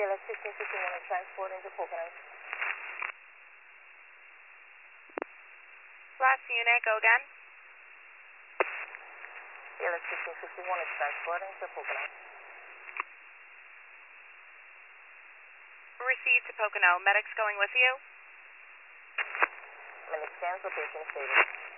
CLS 1651 is transporting to Poconos. Last unit, go again. CLS 1651 is transporting to Poconos. Received to Pocono. Medics going with you? Minute scans, location stated.